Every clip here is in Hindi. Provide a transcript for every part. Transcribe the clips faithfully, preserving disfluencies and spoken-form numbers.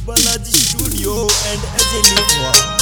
Balaji Studio and Ajay Nitwa.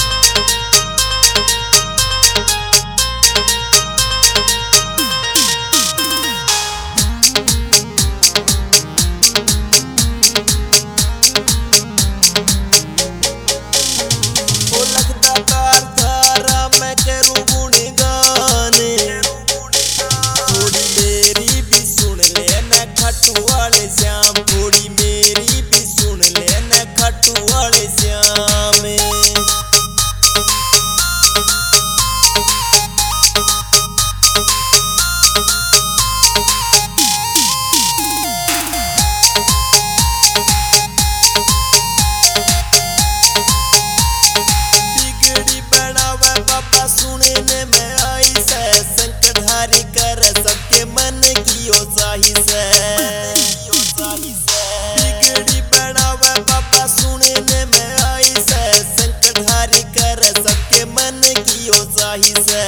बिगड़ी बनावे बाबा सुने ने में आई से संकटहारी कर सबके मन की ओ साही से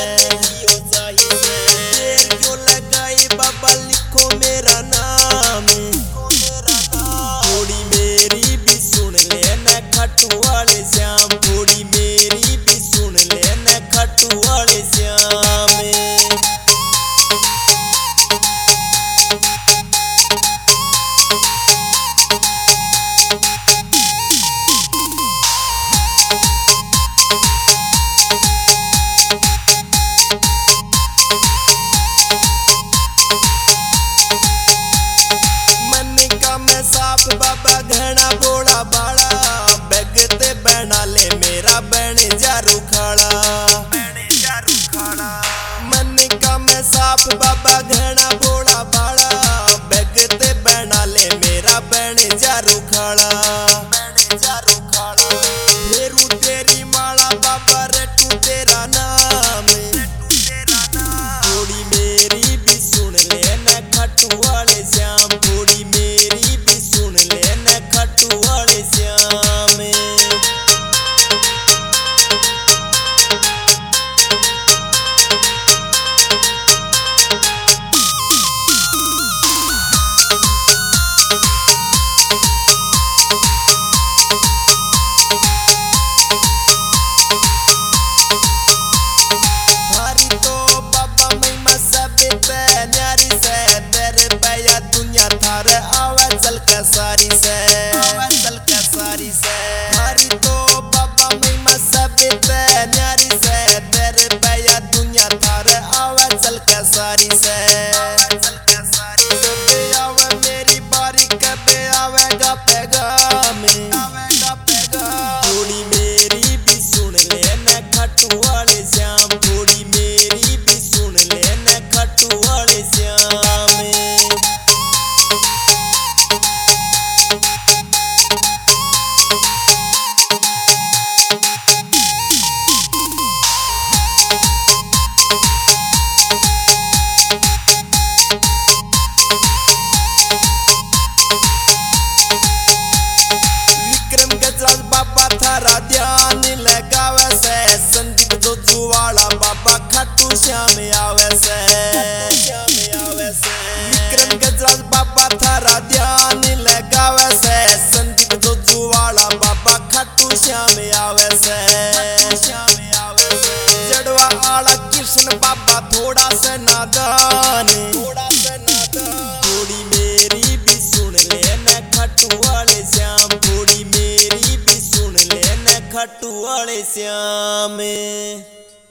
देर क्यों लगाई बाबा लिखो मेरा नाम थोड़ी मेरी भी सुन ले न खट्टू वाले श्याम थोड़ी मेरी भी सुन ले न खट्टू वाले श्याम बाबा घना बोड़ा बाड़ा बैगते बना ले मेरा बने जारू खाड़ा मन का मैं साफ बाबा घना बोड़ा बाड़ा बैगते बना ले मेरा बने जारू खाड़ा फेरू तेरी माला बाबा रटू तेरा नाम थोड़ी मेरी भी सुन ले न खट्टू वाले श्याम थोड़ी मेरी भी सुन ले न खट्टू वाले श्याम सारी से चल के सारी से हरी तो बाबा महिमा सब पे न्यारी से तेरे भैया दुनिया थारे आवे चल के सारी से कबे आवे मेरी बारी कबे आवेगा पैगाम थोड़ी मेरी भी सुन ले न खट्टू वाले श्याम थोड़ी मेरी भी सुन ले न खट्टू वाले श्याम बाबा थारा ध्यान लगावे से संदीप जो जुवाड़ा बाबा खट्टू श्याम आवे से विक्रम गजराज बाबा थारा ध्यान लगावे से संदीप जो जुवाड़ा बाबा खट्टू श्याम आवे से जड़वा आला कृष्ण बाबा थोड़ा सा नादान थोड़ी मेरी भी सुन ले न खट्टू वाले श्याम थोड़ी मेरी खट्टू वाले श्याम।